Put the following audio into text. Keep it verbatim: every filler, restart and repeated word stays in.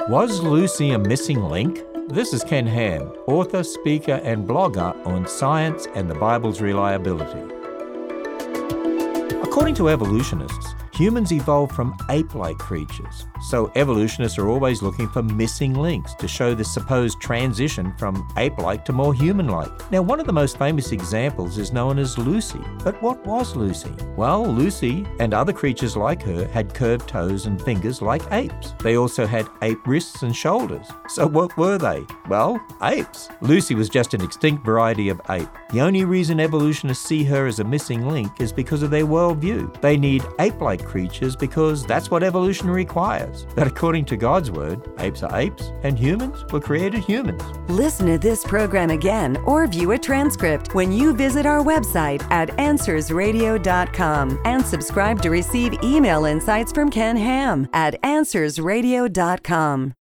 Was Lucy a missing link? This is Ken Ham, author, speaker, and blogger on science and the Bible's reliability. According to evolutionists, humans evolved from ape-like creatures, so evolutionists are always looking for missing links to show this supposed transition from ape-like to more human-like. Now, one of the most famous examples is known as Lucy. But what was Lucy? Well, Lucy and other creatures like her had curved toes and fingers like apes. They also had ape wrists and shoulders. So what were they? Well, apes. Lucy was just an extinct variety of ape. The only reason evolutionists see her as a missing link is because of their worldview. They need ape-like creatures because that's what evolution requires. But according to God's word, apes are apes and humans were created humans. Listen to this program again or view a transcript when you visit our website at answers radio dot com and subscribe to receive email insights from Ken Ham at answers radio dot com.